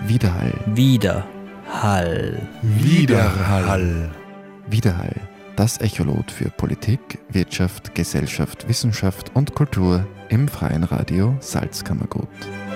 Widerhall. Widerhall. Widerhall. Widerhall. Das Echolot für Politik, Wirtschaft, Gesellschaft, Wissenschaft und Kultur im Freien Radio Salzkammergut.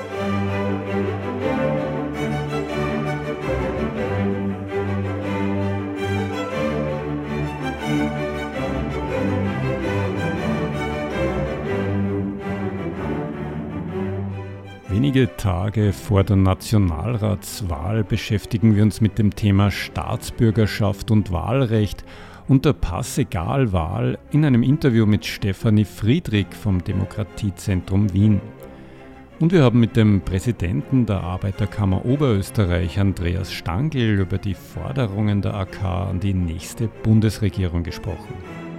Wenige Tage vor der Nationalratswahl beschäftigen wir uns mit dem Thema Staatsbürgerschaft und Wahlrecht und der Pass-Egal-Wahl in einem Interview mit Stefanie Friedrich vom Demokratiezentrum Wien. Und wir haben mit dem Präsidenten der Arbeiterkammer Oberösterreich, Andreas Stangl, über die Forderungen der AK an die nächste Bundesregierung gesprochen.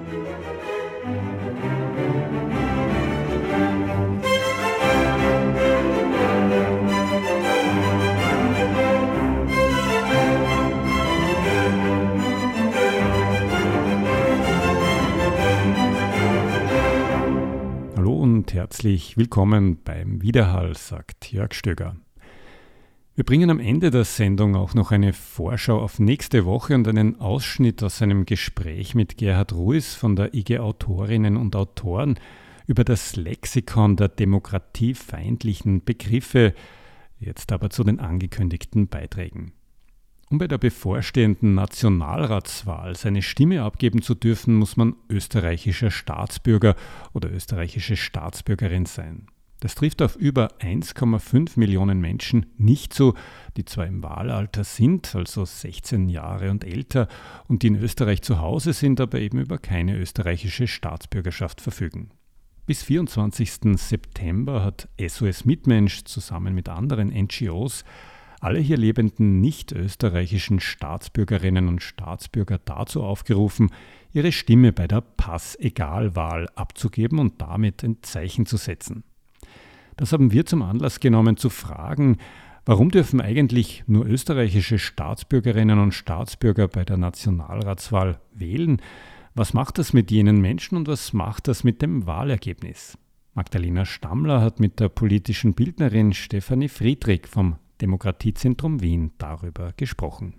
Herzlich willkommen beim Widerhall, sagt Jörg Stöger. Wir bringen am Ende der Sendung auch noch eine Vorschau auf nächste Woche und einen Ausschnitt aus einem Gespräch mit Gerhard Ruiz von der IG Autorinnen und Autoren über das Lexikon der demokratiefeindlichen Begriffe, jetzt aber zu den angekündigten Beiträgen. Um bei der bevorstehenden Nationalratswahl seine Stimme abgeben zu dürfen, muss man österreichischer Staatsbürger oder österreichische Staatsbürgerin sein. Das trifft auf über 1,5 Millionen Menschen nicht zu, die zwar im Wahlalter sind, also 16 Jahre und älter, und die in Österreich zu Hause sind, aber eben über keine österreichische Staatsbürgerschaft verfügen. Bis 24. September hat SOS Mitmensch zusammen mit anderen NGOs alle hier lebenden nicht-österreichischen Staatsbürgerinnen und Staatsbürger dazu aufgerufen, ihre Stimme bei der Pass-Egal-Wahl abzugeben und damit ein Zeichen zu setzen. Das haben wir zum Anlass genommen, zu fragen, warum dürfen eigentlich nur österreichische Staatsbürgerinnen und Staatsbürger bei der Nationalratswahl wählen? Was macht das mit jenen Menschen und was macht das mit dem Wahlergebnis? Magdalena Stammler hat mit der politischen Bildnerin Stefanie Friedrich vom Demokratiezentrum Wien darüber gesprochen.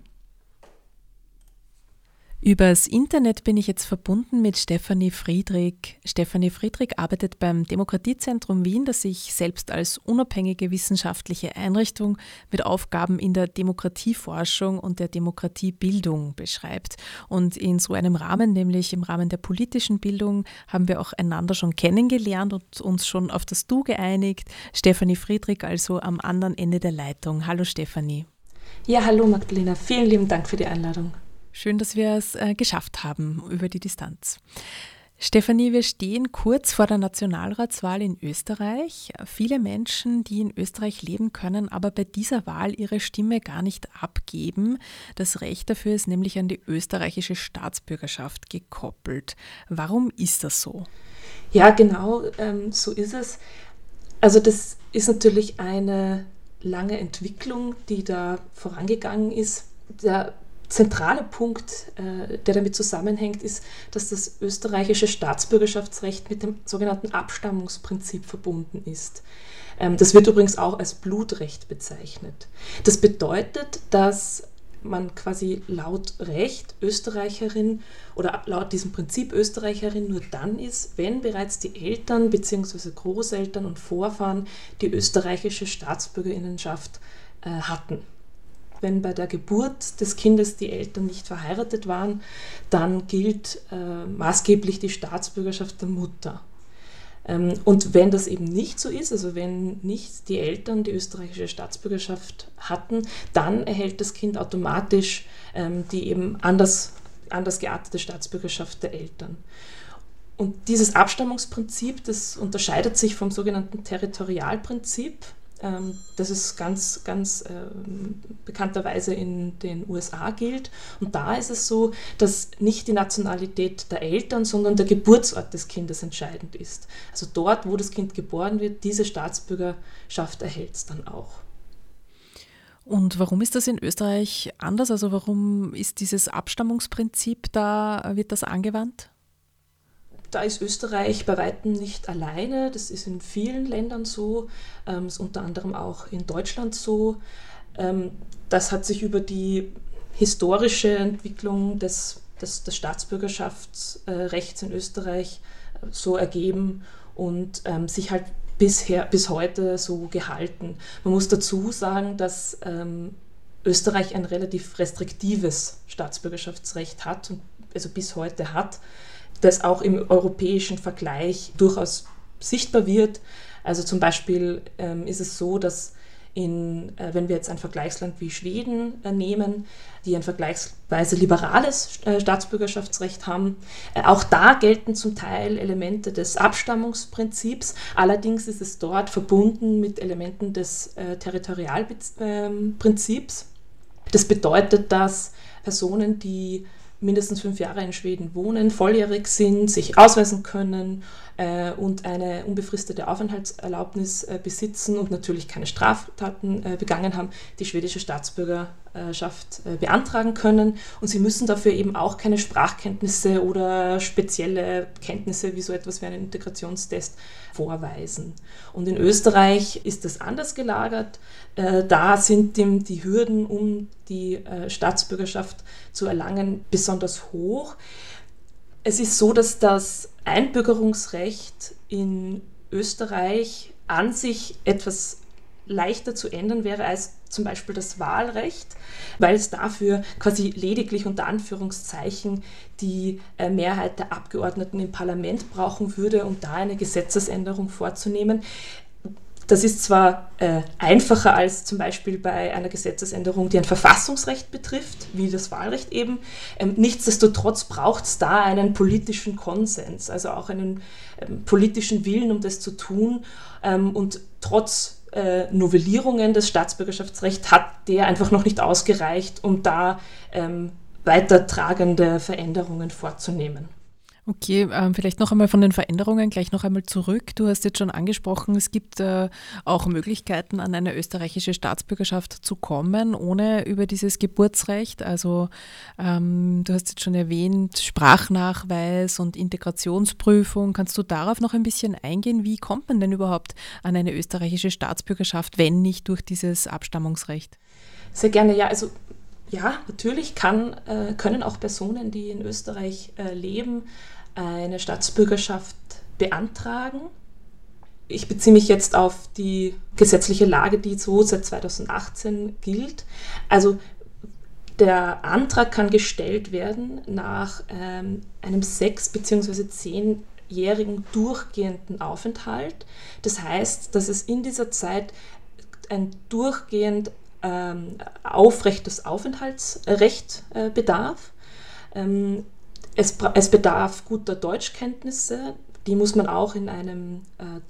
Übers Internet bin ich jetzt verbunden mit Stefanie Friedrich. Stefanie Friedrich arbeitet beim Demokratiezentrum Wien, das sich selbst als unabhängige wissenschaftliche Einrichtung mit Aufgaben in der Demokratieforschung und der Demokratiebildung beschreibt. Und in so einem Rahmen, nämlich im Rahmen der politischen Bildung, haben wir auch einander schon kennengelernt und uns schon auf das Du geeinigt. Stefanie Friedrich also am anderen Ende der Leitung. Hallo Stefanie. Ja, hallo Magdalena. Vielen lieben Dank für die Einladung. Schön, dass wir es geschafft haben über die Distanz. Stefanie, wir stehen kurz vor der Nationalratswahl in Österreich. Viele Menschen, die in Österreich leben, können aber bei dieser Wahl ihre Stimme gar nicht abgeben. Das Recht dafür ist nämlich an die österreichische Staatsbürgerschaft gekoppelt. Warum ist das so? Ja, genau, so ist es. Also das ist natürlich eine lange Entwicklung, die da vorangegangen ist. Der zentrale Punkt, der damit zusammenhängt, ist, dass das österreichische Staatsbürgerschaftsrecht mit dem sogenannten Abstammungsprinzip verbunden ist. Das wird übrigens auch als Blutrecht bezeichnet. Das bedeutet, dass man quasi laut Recht Österreicherin oder laut diesem Prinzip Österreicherin nur dann ist, wenn bereits die Eltern bzw. Großeltern und Vorfahren die österreichische Staatsbürgerinnenschaft hatten. Wenn bei der Geburt des Kindes die Eltern nicht verheiratet waren, dann gilt maßgeblich die Staatsbürgerschaft der Mutter. Und wenn das eben nicht so ist, also wenn nicht die Eltern die österreichische Staatsbürgerschaft hatten, dann erhält das Kind automatisch die eben anders geartete Staatsbürgerschaft der Eltern. Und dieses Abstammungsprinzip, das unterscheidet sich vom sogenannten Territorialprinzip. Das ist ganz bekannterweise in den USA gilt. Und da ist es so, dass nicht die Nationalität der Eltern, sondern der Geburtsort des Kindes entscheidend ist. Also dort, wo das Kind geboren wird, diese Staatsbürgerschaft erhält es dann auch. Und warum ist das in Österreich anders? Also warum ist dieses Abstammungsprinzip wird das angewandt? Da ist Österreich bei weitem nicht alleine. Das ist in vielen Ländern so, ist unter anderem auch in Deutschland so. Das hat sich über die historische Entwicklung des Staatsbürgerschaftsrechts in Österreich so ergeben und sich halt bis heute so gehalten. Man muss dazu sagen, dass Österreich ein relativ restriktives Staatsbürgerschaftsrecht hat, also bis heute hat, das auch im europäischen Vergleich durchaus sichtbar wird. Also zum Beispiel ist es so, dass wenn wir jetzt ein Vergleichsland wie Schweden nehmen, die ein vergleichsweise liberales Staatsbürgerschaftsrecht haben, auch da gelten zum Teil Elemente des Abstammungsprinzips. Allerdings ist es dort verbunden mit Elementen des Territorialprinzips. Das bedeutet, dass Personen, die mindestens 5 Jahre in Schweden wohnen, volljährig sind, sich ausweisen können und eine unbefristete Aufenthaltserlaubnis besitzen und natürlich keine Straftaten begangen haben, die schwedische Staatsbürgerschaft beantragen können. Und sie müssen dafür eben auch keine Sprachkenntnisse oder spezielle Kenntnisse wie so etwas wie einen Integrationstest vorweisen. Und in Österreich ist das anders gelagert. Da sind die Hürden, um die Staatsbürgerschaft zu erlangen, besonders hoch. Es ist so, dass das Einbürgerungsrecht in Österreich an sich etwas leichter zu ändern wäre als zum Beispiel das Wahlrecht, weil es dafür quasi lediglich unter Anführungszeichen die Mehrheit der Abgeordneten im Parlament brauchen würde, um da eine Gesetzesänderung vorzunehmen. Das ist zwar einfacher als zum Beispiel bei einer Gesetzesänderung, die ein Verfassungsrecht betrifft, wie das Wahlrecht eben. Nichtsdestotrotz braucht es da einen politischen Konsens, also auch einen politischen Willen, um das zu tun. Und trotz Novellierungen des Staatsbürgerschaftsrechts hat der einfach noch nicht ausgereicht, um da weitertragende Veränderungen vorzunehmen. Okay, vielleicht noch einmal von den Veränderungen gleich noch einmal zurück. Du hast jetzt schon angesprochen, es gibt auch Möglichkeiten, an eine österreichische Staatsbürgerschaft zu kommen, ohne über dieses Geburtsrecht. Also du hast jetzt schon erwähnt, Sprachnachweis und Integrationsprüfung. Kannst du darauf noch ein bisschen eingehen? Wie kommt man denn überhaupt an eine österreichische Staatsbürgerschaft, wenn nicht durch dieses Abstammungsrecht? Sehr gerne, ja. Also ja, natürlich können auch Personen, die in Österreich leben, eine Staatsbürgerschaft beantragen. Ich beziehe mich jetzt auf die gesetzliche Lage, die so seit 2018 gilt. Also der Antrag kann gestellt werden nach einem 6- bzw. 10-jährigen durchgehenden Aufenthalt. Das heißt, dass es in dieser Zeit ein durchgehend aufrechtes Aufenthaltsrecht bedarf. Es bedarf guter Deutschkenntnisse, die muss man auch in einer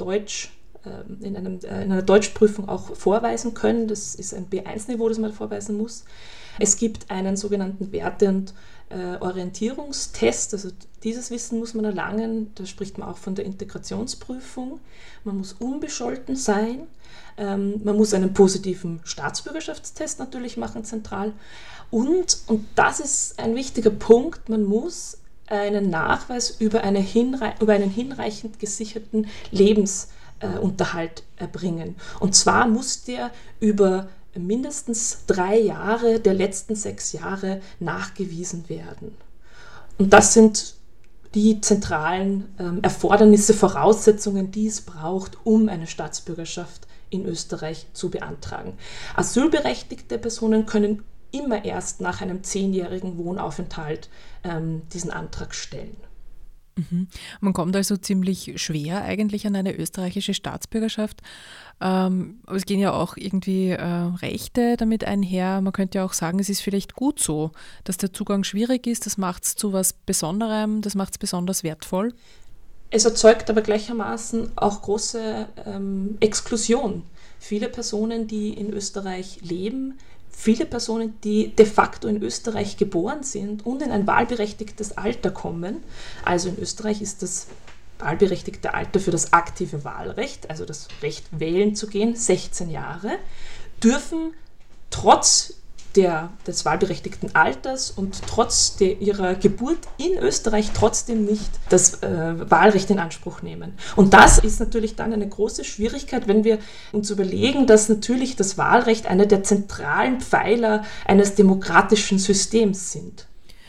Deutschprüfung auch vorweisen können. Das ist ein B1-Niveau, das man vorweisen muss. Es gibt einen sogenannten Werte- und Orientierungstest, also dieses Wissen muss man erlangen, da spricht man auch von der Integrationsprüfung. Man muss unbescholten sein, man muss einen positiven Staatsbürgerschaftstest natürlich machen, zentral. Und das ist ein wichtiger Punkt, man muss einen Nachweis über einen hinreichend gesicherten Lebensunterhalt erbringen. Und zwar muss der über mindestens 3 Jahre der letzten 6 Jahre nachgewiesen werden. Und das sind die zentralen Erfordernisse, Voraussetzungen, die es braucht, um eine Staatsbürgerschaft in Österreich zu beantragen. Asylberechtigte Personen können immer erst nach einem 10-jährigen Wohnaufenthalt diesen Antrag stellen. Mhm. Man kommt also ziemlich schwer eigentlich an eine österreichische Staatsbürgerschaft. Aber es gehen ja auch irgendwie Rechte damit einher. Man könnte ja auch sagen, es ist vielleicht gut so, dass der Zugang schwierig ist. Das macht es zu was Besonderem, das macht es besonders wertvoll. Es erzeugt aber gleichermaßen auch große Exklusion. Viele Personen, die in Österreich leben, viele Personen, die de facto in Österreich geboren sind und in ein wahlberechtigtes Alter kommen, also in Österreich ist das wahlberechtigte Alter für das aktive Wahlrecht, also das Recht wählen zu gehen, 16 Jahre, dürfen trotz des wahlberechtigten Alters und trotz ihrer Geburt in Österreich trotzdem nicht das Wahlrecht in Anspruch nehmen. Und das ist natürlich dann eine große Schwierigkeit, wenn wir uns überlegen, dass natürlich das Wahlrecht einer der zentralen Pfeiler eines demokratischen Systems sind.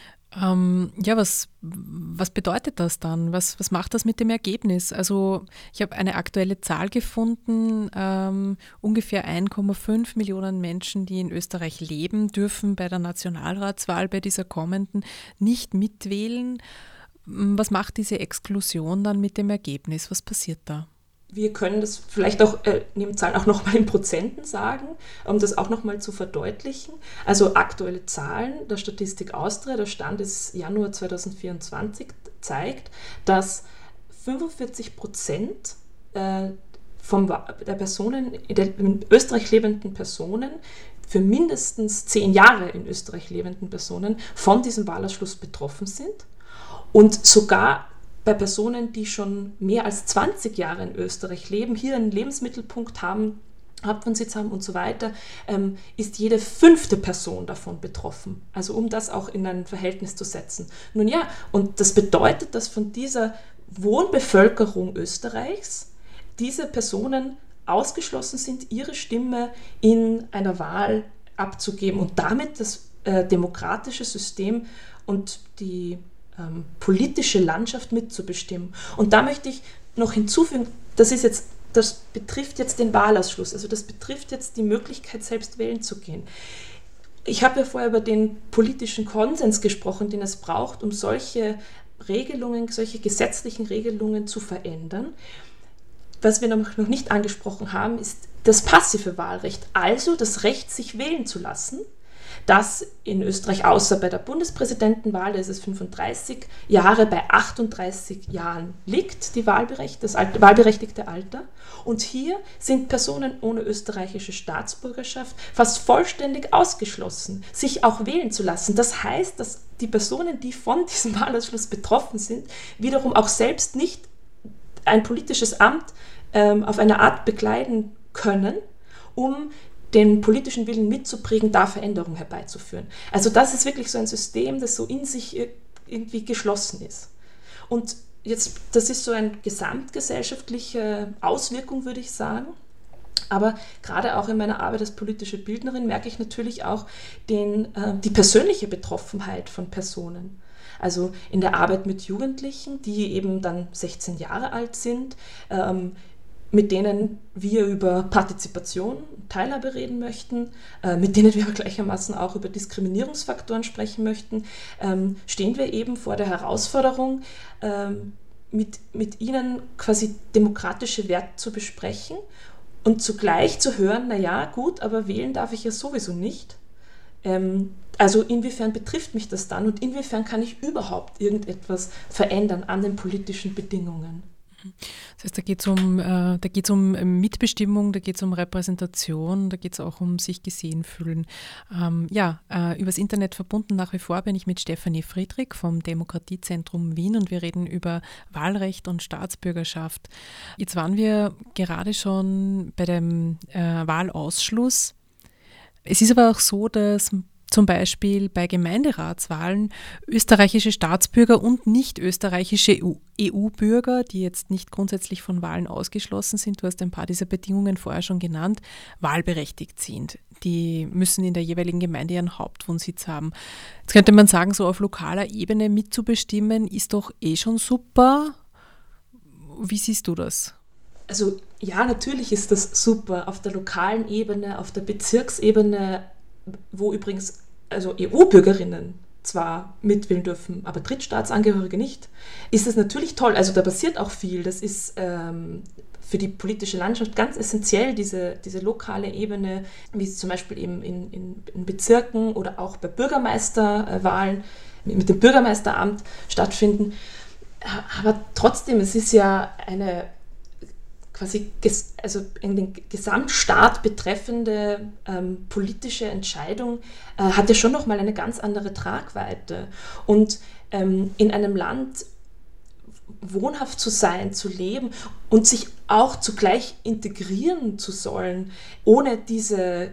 Ja, was bedeutet das dann? Was macht das mit dem Ergebnis? Also ich habe eine aktuelle Zahl gefunden, ungefähr 1,5 Millionen Menschen, die in Österreich leben, dürfen bei der Nationalratswahl, bei dieser kommenden, nicht mitwählen. Was macht diese Exklusion dann mit dem Ergebnis? Was passiert da? Wir können das vielleicht auch neben Zahlen auch nochmal in Prozenten sagen, um das auch nochmal zu verdeutlichen. Also aktuelle Zahlen der Statistik Austria, der Stand ist Januar 2024, zeigt, dass 45% der Personen, der in Österreich lebenden Personen, für mindestens 10 Jahre in Österreich lebenden Personen von diesem Wahlausschluss betroffen sind und sogar bei Personen, die schon mehr als 20 Jahre in Österreich leben, hier einen Lebensmittelpunkt haben, Hauptwohnsitz haben und so weiter, ist jede 5. Person davon betroffen. Also um das auch in ein Verhältnis zu setzen. Nun ja, und das bedeutet, dass von dieser Wohnbevölkerung Österreichs diese Personen ausgeschlossen sind, ihre Stimme in einer Wahl abzugeben und damit das demokratische System und die politische Landschaft mitzubestimmen. Und da möchte ich noch hinzufügen, das betrifft jetzt den Wahlausschluss, also das betrifft jetzt die Möglichkeit, selbst wählen zu gehen. Ich habe ja vorher über den politischen Konsens gesprochen, den es braucht, um solche Regelungen, solche gesetzlichen Regelungen zu verändern. Was wir noch nicht angesprochen haben, ist das passive Wahlrecht, also das Recht, sich wählen zu lassen. Das in Österreich außer bei der Bundespräsidentenwahl, da ist es 35 Jahre, bei 38 Jahren liegt das wahlberechtigte Alter. Und hier sind Personen ohne österreichische Staatsbürgerschaft fast vollständig ausgeschlossen, sich auch wählen zu lassen. Das heißt, dass die Personen, die von diesem Wahlausschluss betroffen sind, wiederum auch selbst nicht ein politisches Amt auf eine Art bekleiden können, um den politischen Willen mitzuprägen, da Veränderungen herbeizuführen. Also das ist wirklich so ein System, das so in sich irgendwie geschlossen ist. Und jetzt, das ist so eine gesamtgesellschaftliche Auswirkung, würde ich sagen. Aber gerade auch in meiner Arbeit als politische Bildnerin merke ich natürlich auch die persönliche Betroffenheit von Personen. Also in der Arbeit mit Jugendlichen, die eben dann 16 Jahre alt sind, mit denen wir über Partizipation, Teilhabe reden möchten, mit denen wir gleichermaßen auch über Diskriminierungsfaktoren sprechen möchten, stehen wir eben vor der Herausforderung, mit ihnen quasi demokratische Werte zu besprechen und zugleich zu hören, naja, gut, aber wählen darf ich ja sowieso nicht. Also inwiefern betrifft mich das dann und inwiefern kann ich überhaupt irgendetwas verändern an den politischen Bedingungen? Das heißt, da geht's um Mitbestimmung, da geht es um Repräsentation, da geht es auch um sich gesehen fühlen. Übers Internet verbunden nach wie vor bin ich mit Stefanie Friedrich vom Demokratiezentrum Wien und wir reden über Wahlrecht und Staatsbürgerschaft. Jetzt waren wir gerade schon bei dem Wahlausschluss. Es ist aber auch so, dass zum Beispiel bei Gemeinderatswahlen österreichische Staatsbürger und nicht österreichische EU-Bürger, die jetzt nicht grundsätzlich von Wahlen ausgeschlossen sind, du hast ein paar dieser Bedingungen vorher schon genannt, wahlberechtigt sind. Die müssen in der jeweiligen Gemeinde ihren Hauptwohnsitz haben. Jetzt könnte man sagen, so auf lokaler Ebene mitzubestimmen, ist doch schon super. Wie siehst du das? Also ja, natürlich ist das super auf der lokalen Ebene, auf der Bezirksebene, wo übrigens also EU-Bürgerinnen zwar mitwählen dürfen, aber Drittstaatsangehörige nicht, ist es natürlich toll. Also da passiert auch viel. Das ist für die politische Landschaft ganz essentiell, diese lokale Ebene, wie es zum Beispiel eben in Bezirken oder auch bei Bürgermeisterwahlen mit dem Bürgermeisteramt stattfinden. Aber trotzdem, es ist ja eine quasi in den Gesamtstaat betreffende politische Entscheidung hat ja schon nochmal eine ganz andere Tragweite. Und in einem Land wohnhaft zu sein, zu leben und sich auch zugleich integrieren zu sollen, ohne diese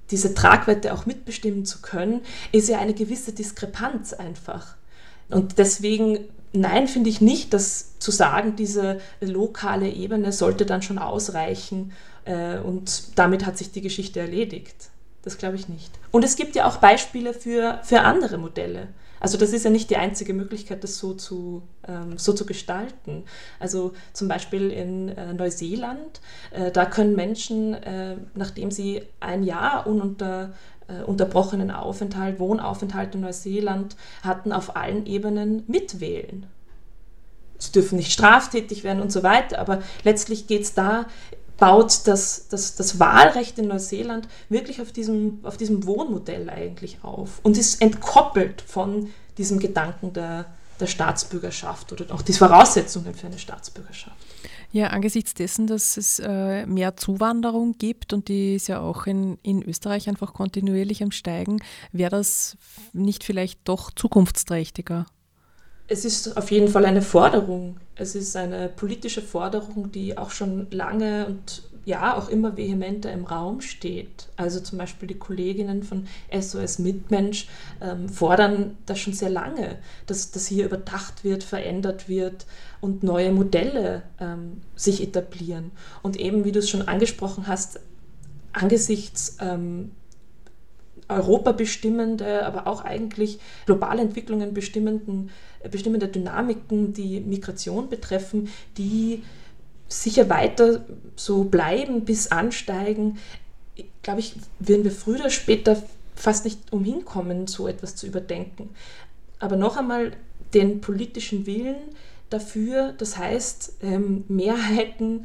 diese Tragweite auch mitbestimmen zu können, ist ja eine gewisse Diskrepanz einfach. Und deswegen, nein, finde ich nicht, dass zu sagen, diese lokale Ebene sollte dann schon ausreichen und damit hat sich die Geschichte erledigt. Das glaube ich nicht. Und es gibt ja auch Beispiele für andere Modelle. Also das ist ja nicht die einzige Möglichkeit, das so zu gestalten. Also zum Beispiel in Neuseeland, da können Menschen, nachdem sie ein Jahr unterbrochenen Wohnaufenthalt in Neuseeland hatten, auf allen Ebenen mitwählen. Sie dürfen nicht straftätig werden und so weiter, aber letztlich baut das Wahlrecht in Neuseeland wirklich auf diesem Wohnmodell eigentlich auf und ist entkoppelt von diesem Gedanken der Staatsbürgerschaft oder auch die Voraussetzungen für eine Staatsbürgerschaft. Ja, angesichts dessen, dass es mehr Zuwanderung gibt und die ist ja auch in Österreich einfach kontinuierlich am Steigen, wäre das nicht vielleicht doch zukunftsträchtiger? Es ist auf jeden Fall eine Forderung. Es ist eine politische Forderung, die auch schon lange und ja auch immer vehementer im Raum steht. Also zum Beispiel die Kolleginnen von SOS Mitmensch fordern das schon sehr lange, dass hier überdacht wird, verändert wird und neue Modelle sich etablieren. Und eben, wie du es schon angesprochen hast, angesichts Europa bestimmende, aber auch eigentlich globale Entwicklungen bestimmende Dynamiken, die Migration betreffen, die sicher weiter so bleiben bis ansteigen, glaube ich, werden wir früher oder später fast nicht umhin kommen, so etwas zu überdenken. Aber noch einmal den politischen Willen dafür, das heißt Mehrheiten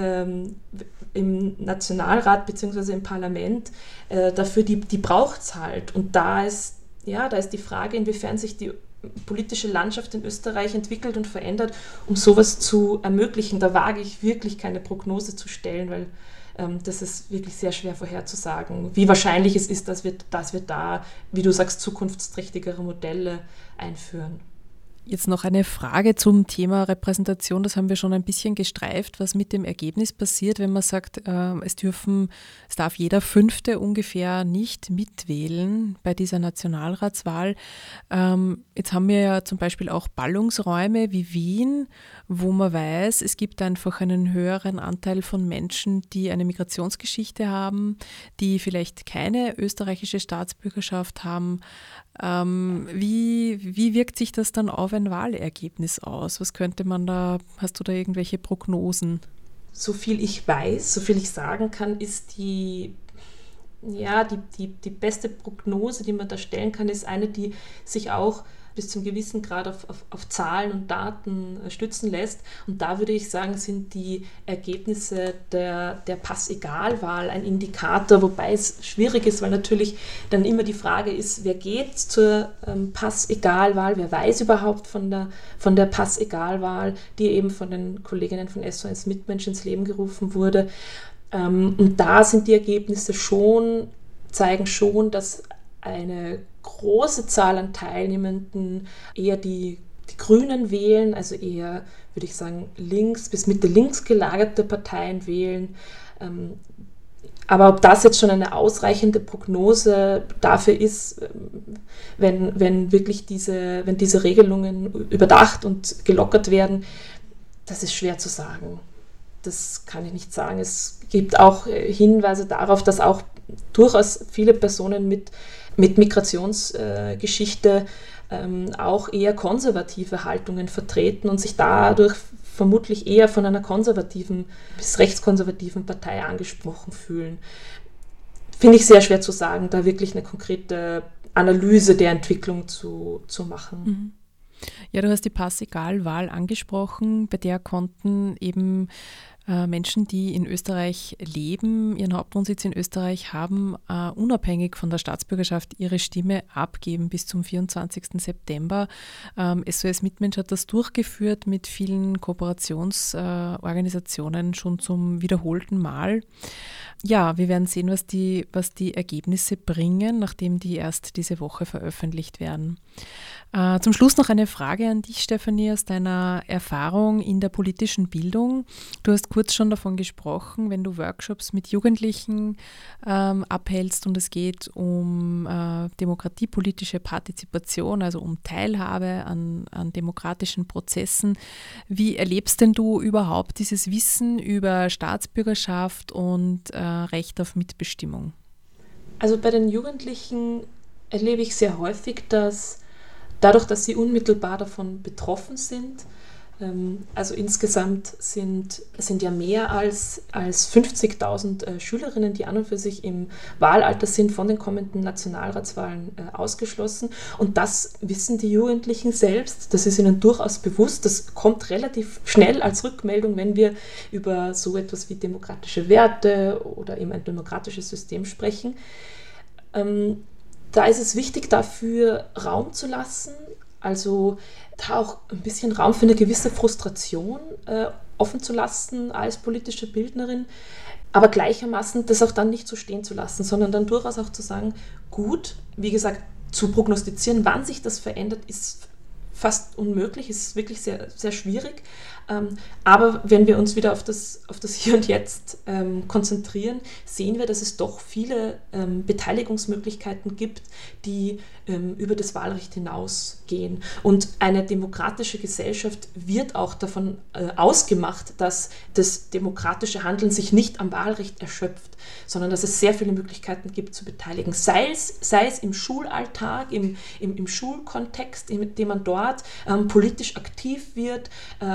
im Nationalrat bzw. im Parlament, dafür die braucht es halt. Und da ist die Frage, inwiefern sich die politische Landschaft in Österreich entwickelt und verändert, um sowas zu ermöglichen. Da wage ich wirklich keine Prognose zu stellen, weil das ist wirklich sehr schwer vorherzusagen, wie wahrscheinlich es ist, dass wir da, wie du sagst, zukunftsträchtigere Modelle einführen. Jetzt noch eine Frage zum Thema Repräsentation. Das haben wir schon ein bisschen gestreift, was mit dem Ergebnis passiert, wenn man sagt, es darf jeder Fünfte ungefähr nicht mitwählen bei dieser Nationalratswahl. Jetzt haben wir ja zum Beispiel auch Ballungsräume wie Wien, wo man weiß, es gibt einfach einen höheren Anteil von Menschen, die eine Migrationsgeschichte haben, die vielleicht keine österreichische Staatsbürgerschaft haben. Wie wirkt sich das dann auf ein Wahlergebnis aus? Was könnte man da, hast du da irgendwelche Prognosen? So viel ich weiß, so viel ich sagen kann, ist die beste Prognose, die man da stellen kann, ist eine, die sich auch bis zum gewissen Grad auf Zahlen und Daten stützen lässt. Und da würde ich sagen, sind die Ergebnisse der Pass-Egal-Wahl ein Indikator, wobei es schwierig ist, weil natürlich dann immer die Frage ist, wer geht zur Pass-Egal-Wahl, wer weiß überhaupt von der Pass-Egal-Wahl, die eben von den Kolleginnen von SOS Mitmensch ins Leben gerufen wurde. Und da sind die Ergebnisse zeigen schon, dass eine große Zahl an Teilnehmenden eher die Grünen wählen, also eher, würde ich sagen, links bis Mitte links gelagerte Parteien wählen. Aber ob das jetzt schon eine ausreichende Prognose dafür ist, wenn diese Regelungen überdacht und gelockert werden, das ist schwer zu sagen. Das kann ich nicht sagen. Es gibt auch Hinweise darauf, dass auch durchaus viele Personen mit Migrationsgeschichte auch eher konservative Haltungen vertreten und sich dadurch vermutlich eher von einer konservativen bis rechtskonservativen Partei angesprochen fühlen. Finde ich sehr schwer zu sagen, da wirklich eine konkrete Analyse der Entwicklung zu machen. Mhm. Ja, du hast die Pass-Egal-Wahl angesprochen, bei der konnten eben Menschen, die in Österreich leben, ihren Hauptwohnsitz in Österreich haben, unabhängig von der Staatsbürgerschaft ihre Stimme abgeben bis zum 24. September. SOS Mitmensch hat das durchgeführt mit vielen Kooperationsorganisationen schon zum wiederholten Mal. Ja, wir werden sehen, was die Ergebnisse bringen, nachdem die erst diese Woche veröffentlicht werden. Zum Schluss noch eine Frage an dich, Stefanie, aus deiner Erfahrung in der politischen Bildung. Du hast kurz schon davon gesprochen, wenn du Workshops mit Jugendlichen abhältst und es geht um demokratiepolitische Partizipation, also um Teilhabe an demokratischen Prozessen. Wie erlebst denn du überhaupt dieses Wissen über Staatsbürgerschaft und Recht auf Mitbestimmung? Also bei den Jugendlichen erlebe ich sehr häufig, dass dadurch, dass sie unmittelbar davon betroffen sind, also insgesamt sind ja mehr als 50.000 Schülerinnen, die an und für sich im Wahlalter sind, von den kommenden Nationalratswahlen ausgeschlossen. Und das wissen die Jugendlichen selbst, das ist ihnen durchaus bewusst. Das kommt relativ schnell als Rückmeldung, wenn wir über so etwas wie demokratische Werte oder eben ein demokratisches System sprechen. Da ist es wichtig, dafür Raum zu lassen, also da auch ein bisschen Raum für eine gewisse Frustration offen zu lassen als politische Bildnerin, aber gleichermaßen das auch dann nicht so stehen zu lassen, sondern dann durchaus auch zu sagen, gut, wie gesagt, zu prognostizieren, wann sich das verändert, ist fast unmöglich, ist wirklich sehr, sehr schwierig. Aber wenn wir uns wieder auf das Hier und Jetzt konzentrieren, sehen wir, dass es doch viele Beteiligungsmöglichkeiten gibt, die über das Wahlrecht hinausgehen. Und eine demokratische Gesellschaft wird auch davon ausgemacht, dass das demokratische Handeln sich nicht am Wahlrecht erschöpft, sondern dass es sehr viele Möglichkeiten gibt zu beteiligen. Sei es im Schulalltag, im Schulkontext, in dem man dort politisch aktiv wird,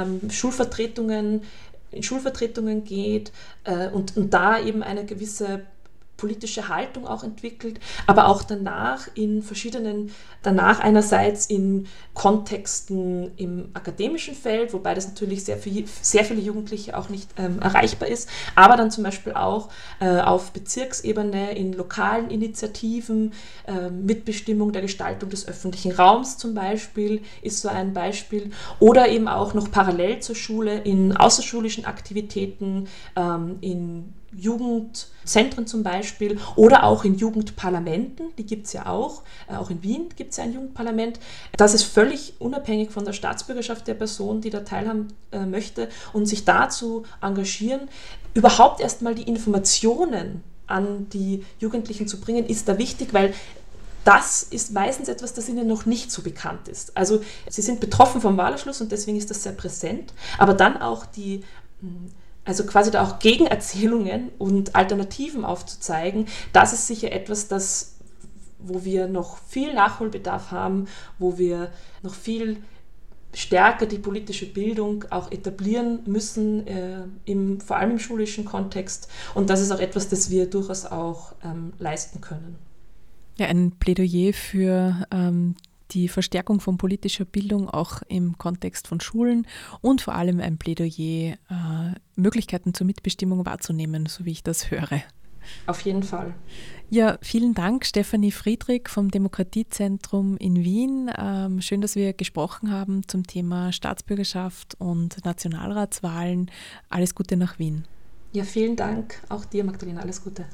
in Schulvertretungen geht und da eben eine gewisse politische Haltung auch entwickelt, aber auch danach einerseits in Kontexten im akademischen Feld, wobei das natürlich sehr viele Jugendliche auch nicht erreichbar ist, aber dann zum Beispiel auch auf Bezirksebene in lokalen Initiativen, Mitbestimmung der Gestaltung des öffentlichen Raums zum Beispiel ist so ein Beispiel, oder eben auch noch parallel zur Schule in außerschulischen Aktivitäten, in Jugendzentren zum Beispiel oder auch in Jugendparlamenten, die gibt es ja auch in Wien gibt es ja ein Jugendparlament. Das ist völlig unabhängig von der Staatsbürgerschaft der Person, die da teilhaben möchte, und sich dazu engagieren, überhaupt erstmal die Informationen an die Jugendlichen zu bringen, ist da wichtig, weil das ist meistens etwas, das ihnen noch nicht so bekannt ist. Also sie sind betroffen vom Wahlerschluss und deswegen ist das sehr präsent, aber dann auch also quasi da auch Gegenerzählungen und Alternativen aufzuzeigen, das ist sicher etwas, wo wir noch viel Nachholbedarf haben, wo wir noch viel stärker die politische Bildung auch etablieren müssen, vor allem im schulischen Kontext. Und das ist auch etwas, das wir durchaus auch leisten können. Ja, ein Plädoyer für die Verstärkung von politischer Bildung auch im Kontext von Schulen und vor allem ein Plädoyer, Möglichkeiten zur Mitbestimmung wahrzunehmen, so wie ich das höre. Auf jeden Fall. Ja, vielen Dank, Stefanie Friedrich vom Demokratiezentrum in Wien. Schön, dass wir gesprochen haben zum Thema Staatsbürgerschaft und Nationalratswahlen. Alles Gute nach Wien. Ja, vielen Dank. Auch dir, Magdalena, alles Gute.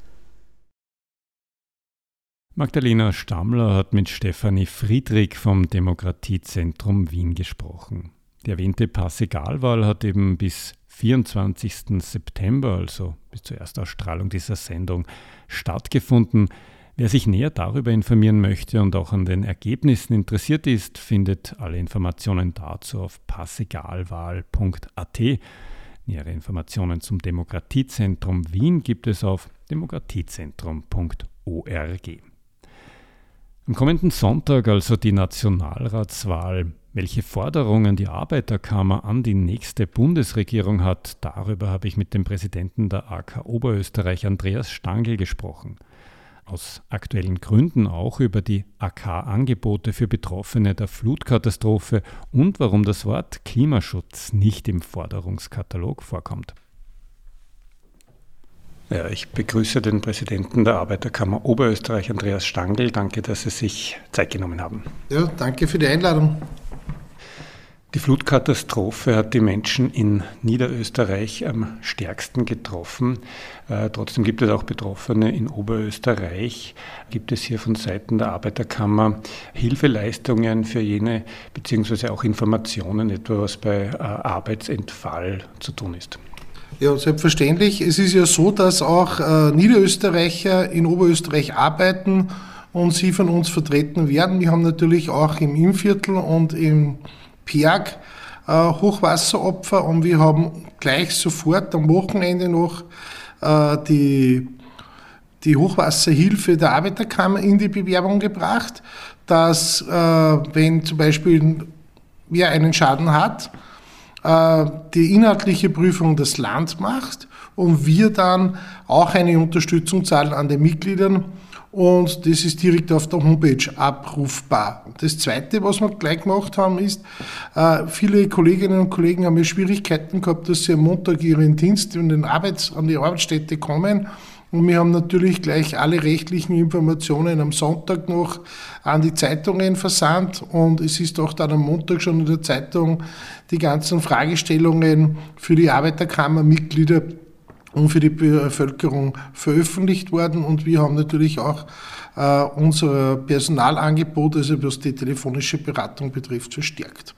Magdalena Stammler hat mit Stefanie Friedrich vom Demokratiezentrum Wien gesprochen. Die erwähnte Pass-Egal-Wahl hat eben bis 24. September, also bis zur Erstausstrahlung dieser Sendung, stattgefunden. Wer sich näher darüber informieren möchte und auch an den Ergebnissen interessiert ist, findet alle Informationen dazu auf passegalwahl.at. Nähere Informationen zum Demokratiezentrum Wien gibt es auf demokratiezentrum.org. Am kommenden Sonntag also die Nationalratswahl. Welche Forderungen die Arbeiterkammer an die nächste Bundesregierung hat, darüber habe ich mit dem Präsidenten der AK Oberösterreich, Andreas Stangl, gesprochen. Aus aktuellen Gründen auch über die AK-Angebote für Betroffene der Flutkatastrophe und warum das Wort Klimaschutz nicht im Forderungskatalog vorkommt. Ja, ich begrüße den Präsidenten der Arbeiterkammer Oberösterreich, Andreas Stangl. Danke, dass Sie sich Zeit genommen haben. Ja, danke für die Einladung. Die Flutkatastrophe hat die Menschen in Niederösterreich am stärksten getroffen. Trotzdem gibt es auch Betroffene in Oberösterreich. Gibt es hier von Seiten der Arbeiterkammer Hilfeleistungen für jene, beziehungsweise auch Informationen, etwa was bei Arbeitsentfall zu tun ist? Ja, selbstverständlich. Es ist ja so, dass auch Niederösterreicher in Oberösterreich arbeiten und sie von uns vertreten werden. Wir haben natürlich auch im Innviertel und im Perg Hochwasseropfer und wir haben gleich sofort am Wochenende noch die Hochwasserhilfe der Arbeiterkammer in die Bewerbung gebracht, dass wenn zum Beispiel wer einen Schaden hat, die inhaltliche Prüfung das Land macht und wir dann auch eine Unterstützung zahlen an den Mitgliedern. Und das ist direkt auf der Homepage abrufbar. Das Zweite, was wir gleich gemacht haben, ist, viele Kolleginnen und Kollegen haben ja Schwierigkeiten gehabt, dass sie am Montag ihren Dienst an die Arbeitsstätte kommen. Und wir haben natürlich gleich alle rechtlichen Informationen am Sonntag noch an die Zeitungen versandt. Und es ist auch dann am Montag schon in der Zeitung die ganzen Fragestellungen für die Arbeiterkammermitglieder und für die Bevölkerung veröffentlicht worden. Und wir haben natürlich auch unser Personalangebot, also was die telefonische Beratung betrifft, verstärkt.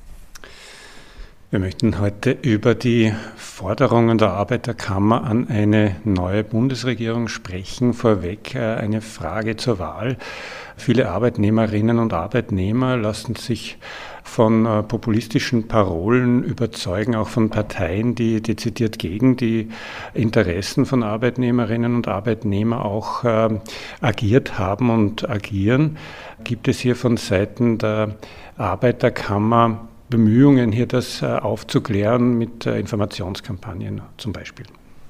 Wir möchten heute über die Forderungen der Arbeiterkammer an eine neue Bundesregierung sprechen. Vorweg eine Frage zur Wahl. Viele Arbeitnehmerinnen und Arbeitnehmer lassen sich von populistischen Parolen überzeugen, auch von Parteien, die dezidiert gegen die Interessen von Arbeitnehmerinnen und Arbeitnehmern auch agiert haben und agieren. Gibt es hier von Seiten der Arbeiterkammer Bemühungen, hier das aufzuklären mit Informationskampagnen zum Beispiel?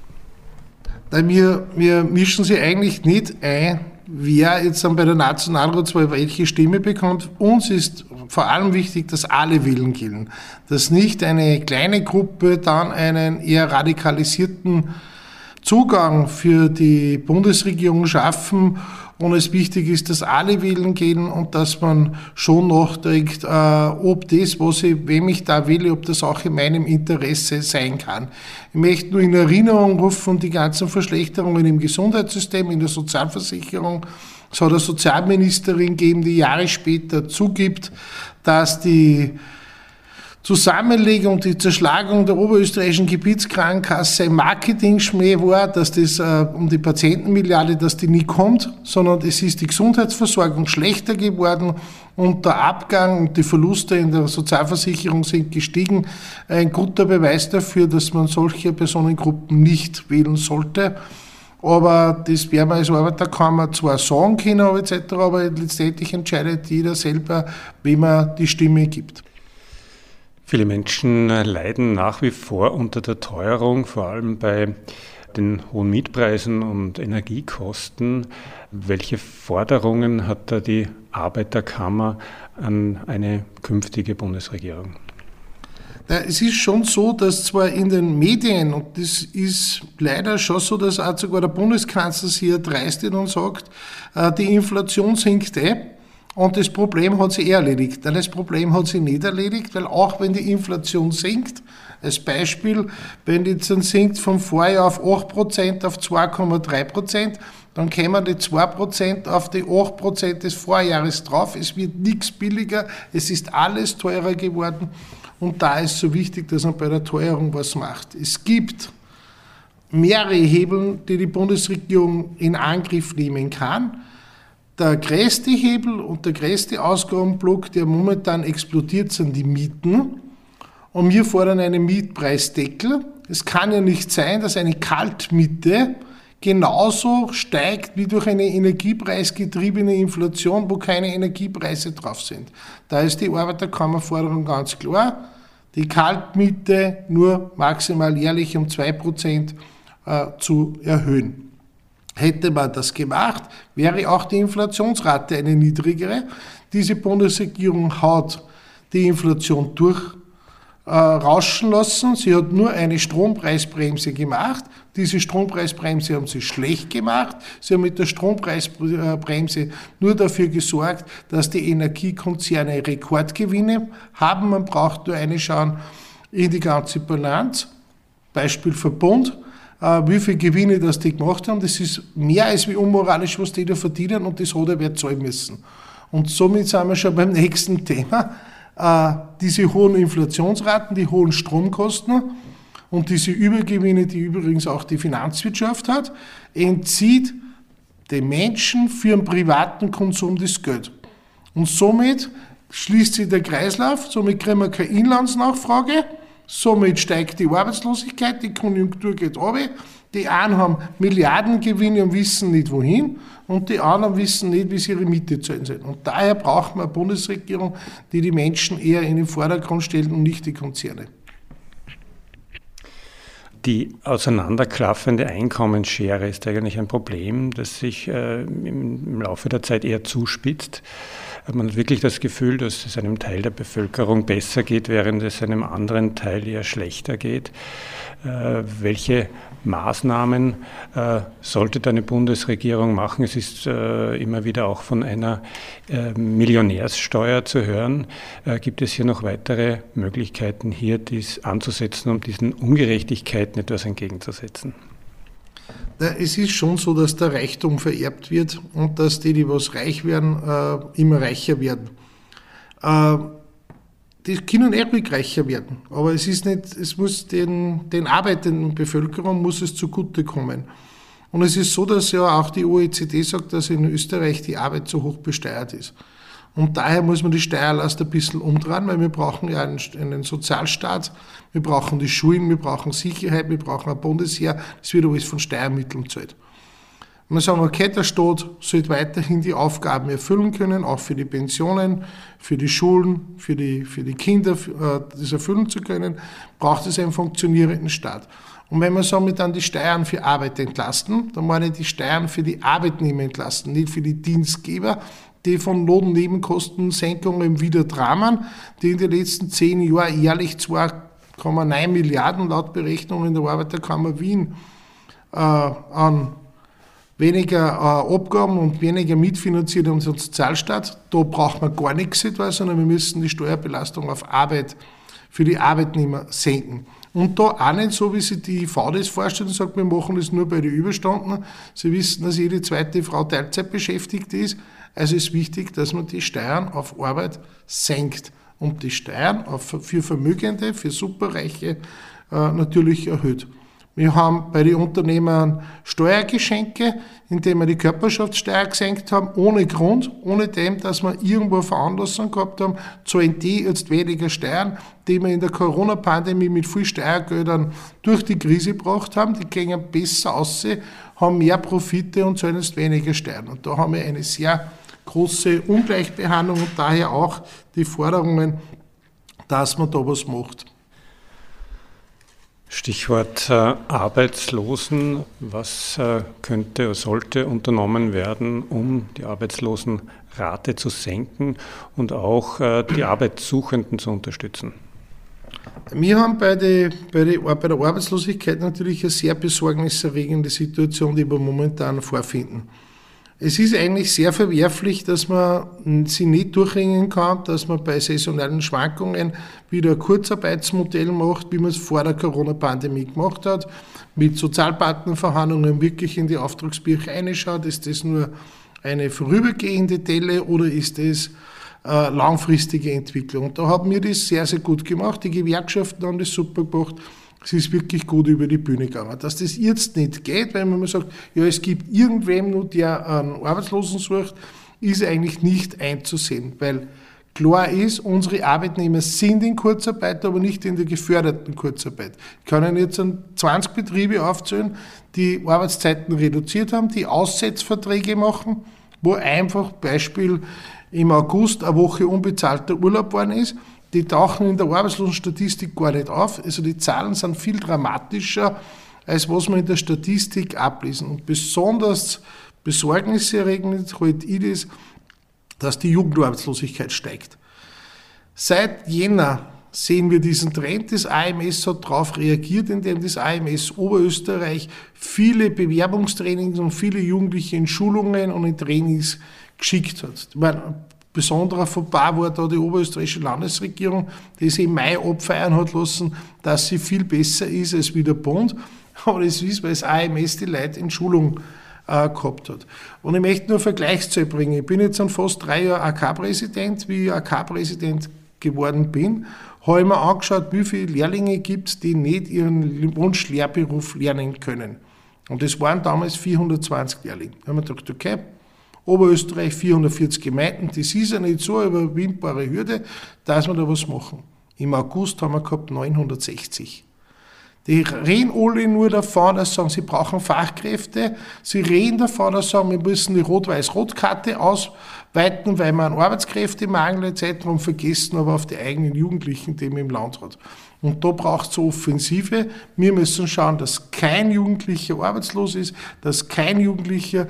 Wir mischen sie eigentlich nicht ein, wer jetzt dann bei der Nationalratswahl welche Stimme bekommt. Uns ist vor allem wichtig, dass alle Willen gelten, dass nicht eine kleine Gruppe dann einen eher radikalisierten Zugang für die Bundesregierung schaffen und es wichtig ist, dass alle wählen gehen und dass man schon nachdenkt, ob das, wem ich da wähle, ob das auch in meinem Interesse sein kann. Ich möchte nur in Erinnerung rufen, die ganzen Verschlechterungen im Gesundheitssystem, in der Sozialversicherung. Es hat eine Sozialministerin gegeben, die Jahre später zugibt, dass die Zusammenlegung, die Zerschlagung der oberösterreichischen Gebietskrankenkasse ein Marketing-Schmäh war, dass das um die Patientenmilliarde, dass die nie kommt, sondern es ist die Gesundheitsversorgung schlechter geworden und der Abgang und die Verluste in der Sozialversicherung sind gestiegen. Ein guter Beweis dafür, dass man solche Personengruppen nicht wählen sollte. Aber das werden wir als Arbeiterkammer zwar sagen können, etc., aber letztendlich entscheidet jeder selber, wem er die Stimme gibt. Viele Menschen leiden nach wie vor unter der Teuerung, vor allem bei den hohen Mietpreisen und Energiekosten. Welche Forderungen hat da die Arbeiterkammer an eine künftige Bundesregierung? Es ist schon so, dass zwar in den Medien, und das ist leider schon so, dass auch sogar der Bundeskanzler sich erdreistet und sagt, die Inflation sinkt und das Problem hat sie erledigt. Nein, das Problem hat sie nicht erledigt, weil auch wenn die Inflation sinkt, als Beispiel, wenn die dann sinkt vom Vorjahr auf 8% auf 2,3%, dann kämen die 2% auf die 8% des Vorjahres drauf. Es wird nichts billiger, es ist alles teurer geworden und da ist so wichtig, dass man bei der Teuerung was macht. Es gibt mehrere Hebel, die die Bundesregierung in Angriff nehmen kann. Der größte Hebel und der größte Ausgabenblock, der momentan explodiert, sind die Mieten. Und wir fordern einen Mietpreisdeckel. Es kann ja nicht sein, dass eine Kaltmiete genauso steigt wie durch eine energiepreisgetriebene Inflation, wo keine Energiepreise drauf sind. Da ist die Arbeiterkammerforderung ganz klar. Die Kaltmiete nur maximal jährlich um 2% zu erhöhen. Hätte man das gemacht, wäre auch die Inflationsrate eine niedrigere. Diese Bundesregierung hat die Inflation rauschen lassen. Sie hat nur eine Strompreisbremse gemacht. Diese Strompreisbremse haben sie schlecht gemacht. Sie haben mit der Strompreisbremse nur dafür gesorgt, dass die Energiekonzerne Rekordgewinne haben. Man braucht nur reinschauen in die ganze Bilanz. Beispiel Verbund. Wie viele Gewinne das die gemacht haben. Das ist mehr als wie unmoralisch, was die da verdienen, und das hat er wer zahlen müssen. Und somit sind wir schon beim nächsten Thema. Diese hohen Inflationsraten, die hohen Stromkosten und diese Übergewinne, die übrigens auch die Finanzwirtschaft hat, entzieht den Menschen für den privaten Konsum das Geld. Und somit schließt sich der Kreislauf, somit kriegen wir keine Inlandsnachfrage, somit steigt die Arbeitslosigkeit, die Konjunktur geht runter. Die einen haben Milliardengewinne und wissen nicht wohin, und die anderen wissen nicht, wie sie ihre Miete zahlen sollen. Und daher braucht man eine Bundesregierung, die die Menschen eher in den Vordergrund stellt und nicht die Konzerne. Die auseinanderklaffende Einkommensschere ist eigentlich ein Problem, das sich im Laufe der Zeit eher zuspitzt. Man hat wirklich das Gefühl, dass es einem Teil der Bevölkerung besser geht, während es einem anderen Teil eher schlechter geht. Welche Maßnahmen sollte eine Bundesregierung machen? Es ist immer wieder auch von einer Millionärssteuer zu hören. Gibt es hier noch weitere Möglichkeiten, hier dies anzusetzen, um diesen Ungerechtigkeiten etwas entgegenzusetzen? Es ist schon so, dass der Reichtum vererbt wird und dass die was reich werden, immer reicher werden. Die können ruhig reicher werden, aber es ist nicht, es muss den arbeitenden Bevölkerung muss es zugutekommen. Und es ist so, dass ja auch die OECD sagt, dass in Österreich die Arbeit so hoch besteuert ist. Und daher muss man die Steuerlast ein bisschen umdrehen, weil wir brauchen ja einen Sozialstaat, wir brauchen die Schulen, wir brauchen Sicherheit, wir brauchen ein Bundesheer, das wird alles von Steuermitteln gezahlt. Man sagt, okay, der Staat sollte weiterhin die Aufgaben erfüllen können, auch für die Pensionen, für die Schulen, für die Kinder, das erfüllen zu können, braucht es einen funktionierenden Staat. Und wenn wir somit dann die Steuern für Arbeit entlasten, dann meine ich die Steuern für die Arbeitnehmer entlasten, nicht für die Dienstgeber, die von Lohnnebenkostensenkungen wieder dramen, die in den letzten 10 Jahren jährlich 2,9 Milliarden laut Berechnungen der Arbeiterkammer Wien an weniger Abgaben und weniger mitfinanziert im Sozialstaat. Da braucht man gar nichts etwas, sondern wir müssen die Steuerbelastung auf Arbeit für die Arbeitnehmer senken. Und da auch nicht so, wie sich die IV das vorstellt und sagt, wir machen das nur bei den Überstunden. Sie wissen, dass jede zweite Frau Teilzeit beschäftigt ist. Also ist wichtig, dass man die Steuern auf Arbeit senkt und die Steuern für Vermögende, für Superreiche natürlich erhöht. Wir haben bei den Unternehmern Steuergeschenke, indem wir die Körperschaftssteuer gesenkt haben, ohne Grund, ohne dem, dass wir irgendwo eine Veranlassung gehabt haben, zahlen die jetzt weniger Steuern, die wir in der Corona-Pandemie mit viel Steuergeldern durch die Krise gebracht haben. Die gehen besser aus, haben mehr Profite und zahlen jetzt weniger Steuern. Und da haben wir eine sehr große Ungleichbehandlung und daher auch die Forderungen, dass man da was macht. Stichwort Arbeitslosen. Was könnte oder sollte unternommen werden, um die Arbeitslosenrate zu senken und auch die Arbeitssuchenden zu unterstützen? Wir haben bei der Arbeitslosigkeit natürlich eine sehr besorgniserregende Situation, die wir momentan vorfinden. Es ist eigentlich sehr verwerflich, dass man sie nicht durchringen kann, dass man bei saisonalen Schwankungen wieder ein Kurzarbeitsmodell macht, wie man es vor der Corona-Pandemie gemacht hat, mit Sozialpartnerverhandlungen wirklich in die Auftragsbücher reinschaut. Ist das nur eine vorübergehende Delle oder ist das langfristige Entwicklung? Und da haben wir das sehr, sehr gut gemacht. Die Gewerkschaften haben das super gemacht. Es ist wirklich gut über die Bühne gegangen. Dass das jetzt nicht geht, weil man sagt, ja, es gibt irgendwem nur, der einen Arbeitslosen sucht, ist eigentlich nicht einzusehen. Weil klar ist, unsere Arbeitnehmer sind in Kurzarbeit, aber nicht in der geförderten Kurzarbeit. Ich kann Ihnen jetzt 20 Betriebe aufzählen, die Arbeitszeiten reduziert haben, die Aussetzverträge machen, wo einfach Beispiel im August eine Woche unbezahlter Urlaub worden ist. Die tauchen in der Arbeitslosenstatistik gar nicht auf. Also die Zahlen sind viel dramatischer, als was man in der Statistik ablesen. Und besonders besorgniserregend halte ich das, dass die Jugendarbeitslosigkeit steigt. Seit Jänner sehen wir diesen Trend. Das AMS hat darauf reagiert, indem das AMS Oberösterreich viele Bewerbungstrainings und viele Jugendliche in Schulungen und in Trainings geschickt hat. Ein besonderer Fauxpas war da die oberösterreichische Landesregierung, die sie im Mai abfeiern hat lassen, dass sie viel besser ist als wie der Bund. Aber das ist, weil das AMS die Leute in Schulung gehabt hat. Und ich möchte nur Vergleichszahl bringen. Ich bin jetzt fast 3 Jahre AK-Präsident. Wie ich AK-Präsident geworden bin, habe ich mir angeschaut, wie viele Lehrlinge gibt es, die nicht ihren Wunschlehrberuf lernen können. Und das waren damals 420 Lehrlinge. Da haben wir gedacht, okay, Oberösterreich 440 Gemeinden, das ist ja nicht so eine überwindbare Hürde, dass wir da was machen. Im August haben wir gehabt 960. Die reden alle nur davon, dass sie sagen, sie brauchen Fachkräfte. Sie reden davon, dass sie sagen, wir müssen die Rot-Weiß-Rot-Karte ausweiten, weil wir einen Arbeitskräftemangel etc. und vergessen aber auf die eigenen Jugendlichen, die man im Land hat. Und da braucht es Offensive. Wir müssen schauen, dass kein Jugendlicher arbeitslos ist, dass kein Jugendlicher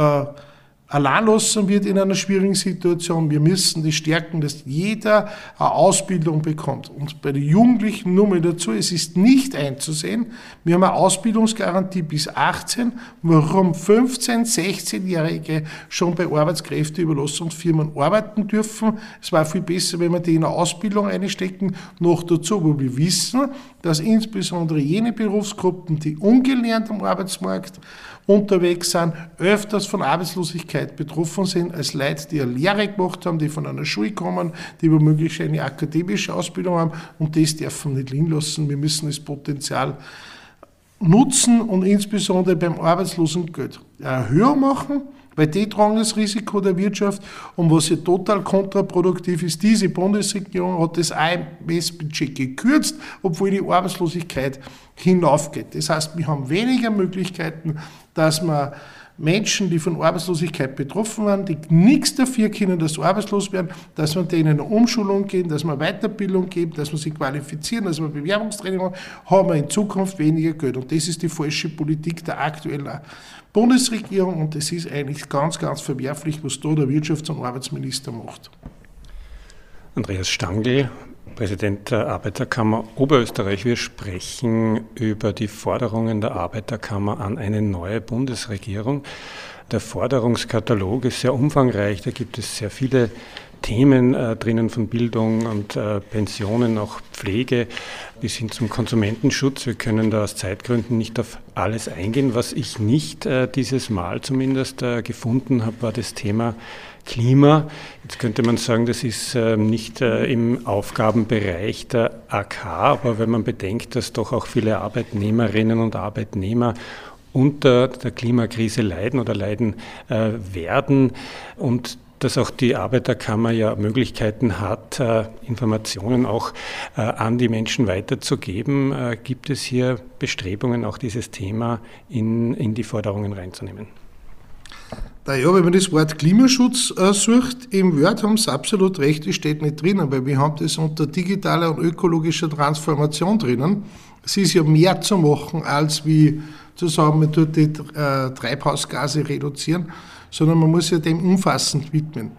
allein lassen wird in einer schwierigen Situation. Wir müssen die stärken, dass jeder eine Ausbildung bekommt. Und bei den Jugendlichen nur mal dazu, es ist nicht einzusehen, wir haben eine Ausbildungsgarantie bis 18, warum 15-, 16-Jährige schon bei Arbeitskräfteüberlassungsfirmen arbeiten dürfen. Es war viel besser, wenn wir die in eine Ausbildung einstecken. Noch dazu, wo wir wissen, dass insbesondere jene Berufsgruppen, die ungelernt am Arbeitsmarkt unterwegs sind, öfters von Arbeitslosigkeit betroffen sind, als Leute, die eine Lehre gemacht haben, die von einer Schule kommen, die womöglich eine akademische Ausbildung haben, und das dürfen wir nicht liegen lassen. Wir müssen das Potenzial nutzen und insbesondere beim Arbeitslosengeld höher machen, weil die tragen das Risiko der Wirtschaft. Und was hier total kontraproduktiv ist, diese Bundesregierung hat das AMS-Budget gekürzt, obwohl die Arbeitslosigkeit hinaufgeht. Das heißt, wir haben weniger Möglichkeiten, dass man Menschen, die von Arbeitslosigkeit betroffen waren, die nichts dafür können, dass sie arbeitslos werden, dass man denen eine Umschulung geben, dass man Weiterbildung geben, dass man sie qualifizieren, dass man Bewerbungstraining haben, haben wir in Zukunft weniger Geld. Und das ist die falsche Politik der aktuellen Bundesregierung, und das ist eigentlich ganz, ganz verwerflich, was da der Wirtschafts- und Arbeitsminister macht. Andreas Stangl, Präsident der Arbeiterkammer Oberösterreich. Wir sprechen über die Forderungen der Arbeiterkammer an eine neue Bundesregierung. Der Forderungskatalog ist sehr umfangreich, da gibt es sehr viele Themen drinnen, von Bildung und Pensionen, auch Pflege bis hin zum Konsumentenschutz. Wir können da aus Zeitgründen nicht auf alles eingehen. Was ich nicht dieses Mal zumindest gefunden habe, war das Thema Klima. Jetzt könnte man sagen, das ist nicht im Aufgabenbereich der AK, aber wenn man bedenkt, dass doch auch viele Arbeitnehmerinnen und Arbeitnehmer unter der Klimakrise leiden oder leiden werden und dass auch die Arbeiterkammer ja Möglichkeiten hat, Informationen auch an die Menschen weiterzugeben. Gibt es hier Bestrebungen, auch dieses Thema in die Forderungen reinzunehmen? Naja, wenn man das Wort Klimaschutz sucht, im Word haben Sie absolut recht, das steht nicht drinnen, weil wir haben das unter digitaler und ökologischer Transformation drinnen. Es ist ja mehr zu machen, als wie zu sagen, man tut die Treibhausgase reduzieren, sondern man muss ja dem umfassend widmen.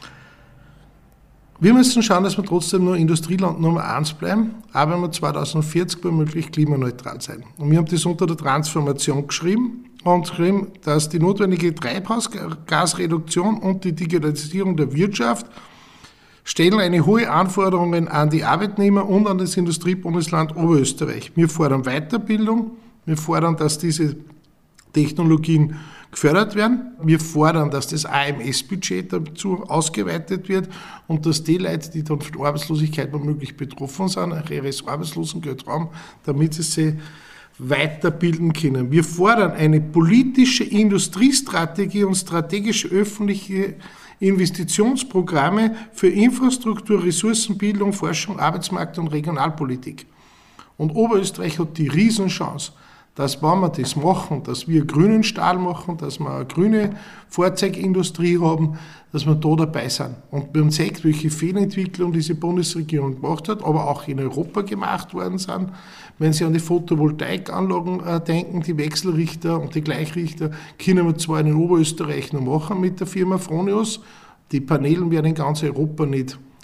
Wir müssen schauen, dass wir trotzdem nur Industrieland Nummer 1 bleiben, auch wenn wir 2040 womöglich klimaneutral sein. Und wir haben das unter der Transformation geschrieben, dass die notwendige Treibhausgasreduktion und die Digitalisierung der Wirtschaft stellen eine hohe Anforderungen an die Arbeitnehmer und an das Industriebundesland Oberösterreich. Wir fordern Weiterbildung, wir fordern, dass diese Technologien gefördert werden. Wir fordern, dass das AMS-Budget dazu ausgeweitet wird und dass die Leute, die dann von Arbeitslosigkeit womöglich betroffen sind, ein ihres Arbeitslosengeld haben, damit sie sich weiterbilden können. Wir fordern eine politische Industriestrategie und strategische öffentliche Investitionsprogramme für Infrastruktur, Ressourcenbildung, Forschung, Arbeitsmarkt und Regionalpolitik. Und Oberösterreich hat die Riesenchance, dass, wenn wir das machen, dass wir grünen Stahl machen, dass wir eine grüne Fahrzeugindustrie haben, dass wir da dabei sind. Und wir haben gesehen, welche Fehlentwicklung diese Bundesregierung gemacht hat, aber auch in Europa gemacht worden sind. Wenn Sie an die Photovoltaikanlagen denken, die Wechselrichter und die Gleichrichter, können wir zwar in Oberösterreich noch machen mit der Firma Fronius. Die Paneele werden in ganz Europa nicht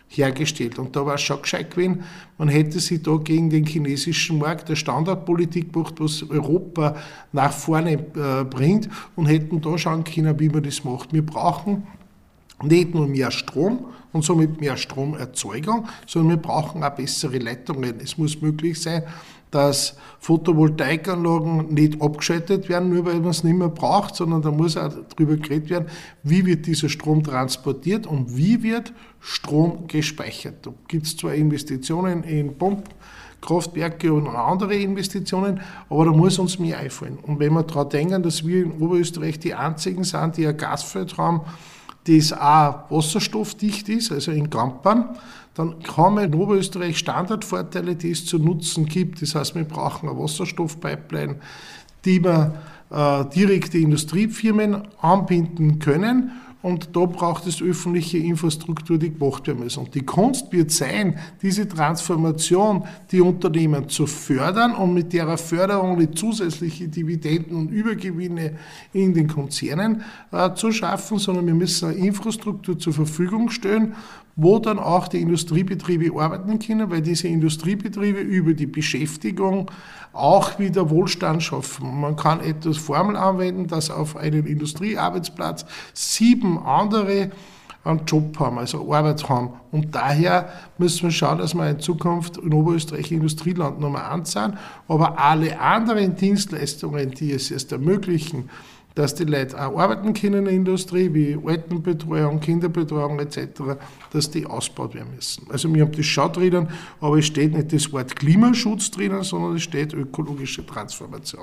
hergestellt. Und da war es schon gescheit gewesen, man hätte sich da gegen den chinesischen Markt eine Standardpolitik gemacht, was Europa nach vorne bringt, und hätten da schauen können, wie man das macht. Wir brauchen nicht nur mehr Strom und somit mehr Stromerzeugung, sondern wir brauchen auch bessere Leitungen. Es muss möglich sein, dass Photovoltaikanlagen nicht abgeschaltet werden, nur weil man es nicht mehr braucht, sondern da muss auch darüber geredet werden, wie wird dieser Strom transportiert und wie wird Strom gespeichert. Da gibt es zwar Investitionen in Pumpkraftwerke und andere Investitionen, aber da muss uns mehr einfallen. Und wenn wir daran denken, dass wir in Oberösterreich die einzigen sind, die ein Gasfeld haben, das auch wasserstoffdicht ist, also in Kampern, dann haben wir in Oberösterreich Standardvorteile, die es zu nutzen gibt. Das heißt, wir brauchen eine Wasserstoffpipeline, die wir direkt die Industriefirmen anbinden können. Und da braucht es öffentliche Infrastruktur, die gemacht werden muss. Und die Kunst wird sein, diese Transformation, die Unternehmen zu fördern und mit der Förderung die zusätzliche Dividenden und Übergewinne in den Konzernen zu schaffen, sondern wir müssen eine Infrastruktur zur Verfügung stellen, wo dann auch die Industriebetriebe arbeiten können, weil diese Industriebetriebe über die Beschäftigung auch wieder Wohlstand schaffen. Man kann etwas Formel anwenden, dass auf einem Industriearbeitsplatz 7 andere einen Job haben, also Arbeit haben. Und daher müssen wir schauen, dass wir in Zukunft in Oberösterreich Industrieland Nummer 1 sind, aber alle anderen Dienstleistungen, die es erst ermöglichen, dass die Leute auch arbeiten können in der Industrie, wie Altenbetreuung, Kinderbetreuung etc., dass die ausgebaut werden müssen. Also wir haben das schon drinnen, aber es steht nicht das Wort Klimaschutz drinnen, sondern es steht ökologische Transformation.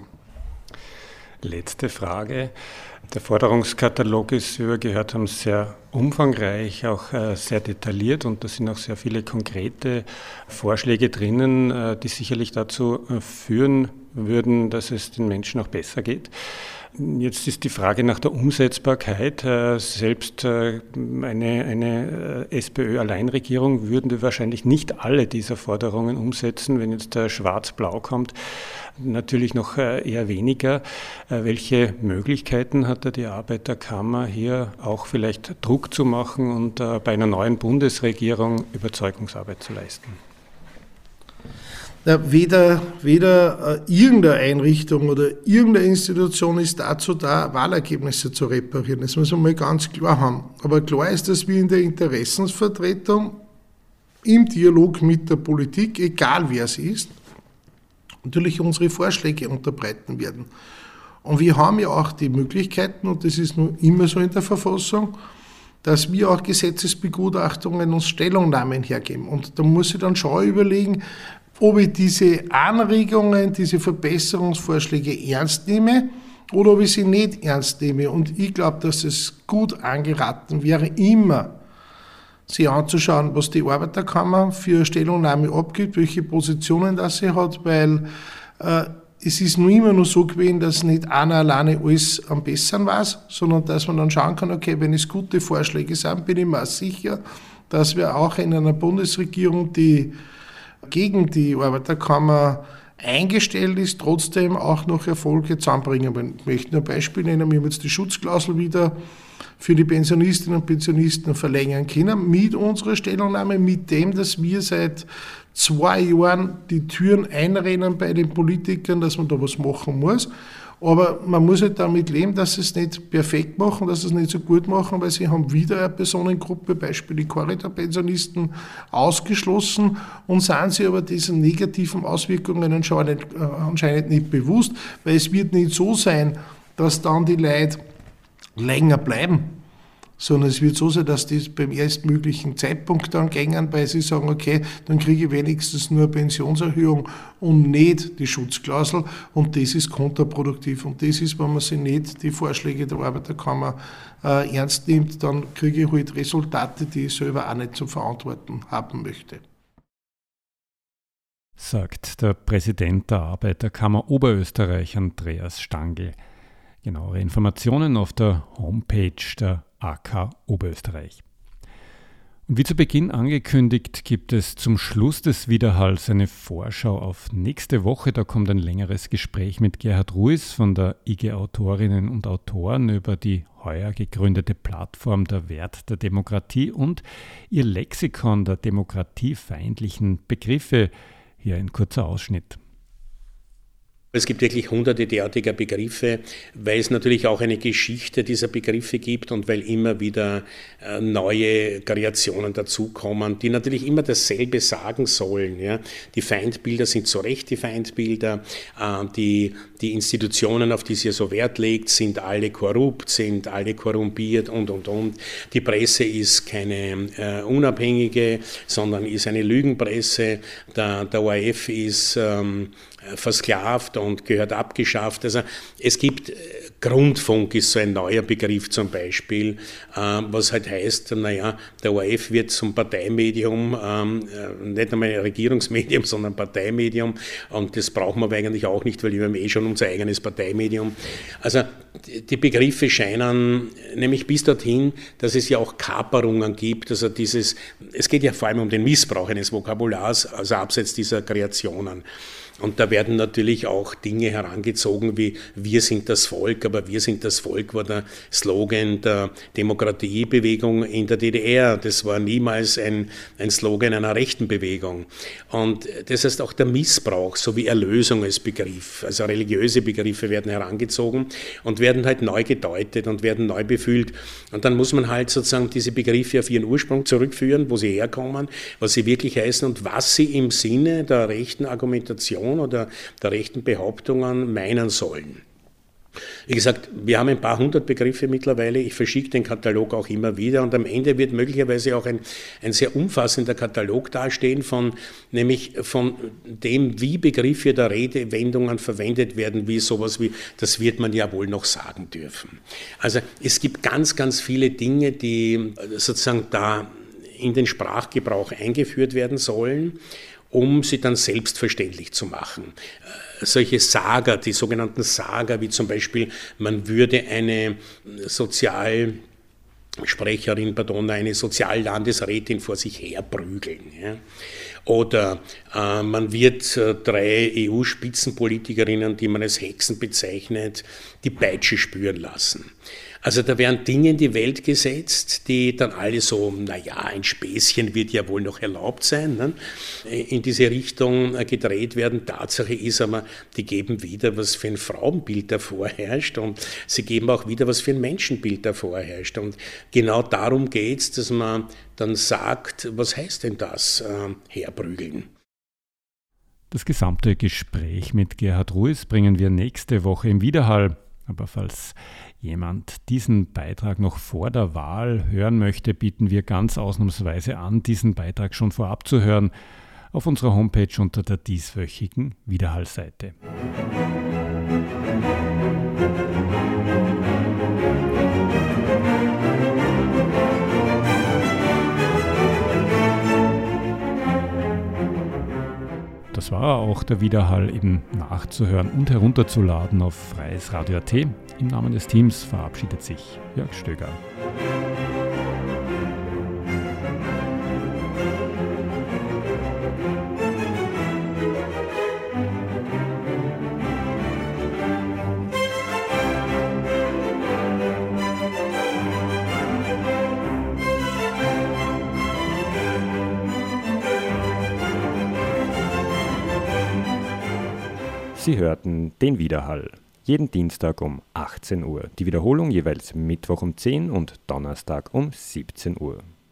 Letzte Frage. Der Forderungskatalog ist, wie wir gehört haben, sehr umfangreich, auch sehr detailliert, und da sind auch sehr viele konkrete Vorschläge drinnen, die sicherlich dazu führen würden, dass es den Menschen auch besser geht. Jetzt ist die Frage nach der Umsetzbarkeit. Selbst eine SPÖ-Alleinregierung würde wahrscheinlich nicht alle dieser Forderungen umsetzen. Wenn jetzt Schwarz-Blau kommt, natürlich noch eher weniger. Welche Möglichkeiten hat da die Arbeiterkammer, hier auch vielleicht Druck zu machen und bei einer neuen Bundesregierung Überzeugungsarbeit zu leisten? Weder irgendeine Einrichtung oder irgendeine Institution ist dazu da, Wahlergebnisse zu reparieren. Das muss man mal ganz klar haben. Aber klar ist, dass wir in der Interessensvertretung im Dialog mit der Politik, egal wer es ist, natürlich unsere Vorschläge unterbreiten werden. Und wir haben ja auch die Möglichkeiten, und das ist nun immer so in der Verfassung, dass wir auch Gesetzesbegutachtungen und Stellungnahmen hergeben. Und da muss ich dann schon überlegen, ob ich diese Anregungen, diese Verbesserungsvorschläge ernst nehme oder ob ich sie nicht ernst nehme. Und ich glaube, dass es gut angeraten wäre, immer sich anzuschauen, was die Arbeiterkammer für Stellungnahme abgibt, welche Positionen das sie hat, weil es ist nur immer nur so gewesen, dass nicht einer alleine alles am besseren weiß, sondern dass man dann schauen kann, okay, wenn es gute Vorschläge sind, bin ich mir auch sicher, dass wir auch in einer Bundesregierung, die gegen die Arbeiterkammer eingestellt ist, trotzdem auch noch Erfolge zusammenbringen. Ich möchte nur ein Beispiel nennen, wir haben jetzt die Schutzklausel wieder für die Pensionistinnen und Pensionisten verlängern können, mit unserer Stellungnahme, mit dem, dass wir seit 2 Jahren die Türen einrennen bei den Politikern, dass man da was machen muss. Aber man muss halt damit leben, dass sie es nicht perfekt machen, dass sie es nicht so gut machen, weil sie haben wieder eine Personengruppe, Beispiel die Korridorpensionisten, ausgeschlossen und sind sie aber diesen negativen Auswirkungen anscheinend nicht bewusst, weil es wird nicht so sein, dass dann die Leute länger bleiben, sondern es wird so sein, dass die beim erstmöglichen Zeitpunkt dann gängen, weil sie sagen, okay, dann kriege ich wenigstens nur eine Pensionserhöhung und nicht die Schutzklausel, und das ist kontraproduktiv. Und das ist, wenn man sich nicht die Vorschläge der Arbeiterkammer ernst nimmt, dann kriege ich halt Resultate, die ich selber auch nicht zu verantworten haben möchte. Sagt der Präsident der Arbeiterkammer Oberösterreich, Andreas Stangl. Genauere Informationen auf der Homepage der AK Oberösterreich. Und wie zu Beginn angekündigt, gibt es zum Schluss des Widerhalls eine Vorschau auf nächste Woche. Da kommt ein längeres Gespräch mit Gerhard Ruiz von der IG Autorinnen und Autoren über die heuer gegründete Plattform Der Wert der Demokratie und ihr Lexikon der demokratiefeindlichen Begriffe. Hier ein kurzer Ausschnitt. Es gibt wirklich hunderte derartiger Begriffe, weil es natürlich auch eine Geschichte dieser Begriffe gibt und weil immer wieder neue Kreationen dazukommen, die natürlich immer dasselbe sagen sollen. Ja. Die Feindbilder sind zu Recht die Feindbilder, die Institutionen, auf die sie so Wert legt, sind alle korrupt, sind alle korrumpiert und. Die Presse ist keine unabhängige, sondern ist eine Lügenpresse. Der ORF ist versklavt und gehört abgeschafft. Also es gibt, Grundfunk ist so ein neuer Begriff zum Beispiel, was halt heißt, naja, der ORF wird zum Parteimedium, nicht einmal ein Regierungsmedium, sondern Parteimedium, und das brauchen wir eigentlich auch nicht, weil wir haben schon unser eigenes Parteimedium. Also die Begriffe scheinen nämlich bis dorthin, dass es ja auch Kaperungen gibt, also es geht ja vor allem um den Missbrauch eines Vokabulars, also abseits dieser Kreationen. Und da werden natürlich auch Dinge herangezogen wie wir sind das Volk, aber wir sind das Volk war der Slogan der Demokratiebewegung in der DDR. Das war niemals ein Slogan einer rechten Bewegung. Und das heißt auch der Missbrauch sowie Erlösung als Begriff, also religiöse Begriffe werden herangezogen und werden halt neu gedeutet und werden neu befüllt. Und dann muss man halt sozusagen diese Begriffe auf ihren Ursprung zurückführen, wo sie herkommen, was sie wirklich heißen und was sie im Sinne der rechten Argumentation oder der rechten Behauptungen meinen sollen. Wie gesagt, wir haben ein paar hundert Begriffe mittlerweile, ich verschicke den Katalog auch immer wieder und am Ende wird möglicherweise auch ein sehr umfassender Katalog dastehen, nämlich von dem, wie Begriffe der Redewendungen verwendet werden, wie sowas wie, das wird man ja wohl noch sagen dürfen. Also es gibt ganz, ganz viele Dinge, die sozusagen da in den Sprachgebrauch eingeführt werden sollen, um sie dann selbstverständlich zu machen. Solche Sager, die sogenannten Sager, wie zum Beispiel, man würde eine eine Soziallandesrätin vor sich herprügeln. Ja. Oder man wird 3 EU-Spitzenpolitikerinnen, die man als Hexen bezeichnet, die Peitsche spüren lassen. Also da werden Dinge in die Welt gesetzt, die dann alle so, ein Späßchen wird ja wohl noch erlaubt sein, ne? In diese Richtung gedreht werden. Tatsache ist aber, die geben wieder, was für ein Frauenbild davor herrscht und sie geben auch wieder, was für ein Menschenbild davor herrscht. Und genau darum geht es, dass man dann sagt, was heißt denn das, herprügeln? Das gesamte Gespräch mit Gerhard Ruiz bringen wir nächste Woche im Widerhall. Aber falls jemand diesen Beitrag noch vor der Wahl hören möchte, bieten wir ganz ausnahmsweise an, diesen Beitrag schon vorab zu hören auf unserer Homepage unter der dieswöchigen Widerhallseite. Das war auch der Widerhall, eben nachzuhören und herunterzuladen auf freiesradio.at. Im Namen des Teams verabschiedet sich Jörg Stöger. Sie hörten den Widerhall. Jeden Dienstag um 18 Uhr. Die Wiederholung jeweils Mittwoch um 10 und Donnerstag um 17 Uhr.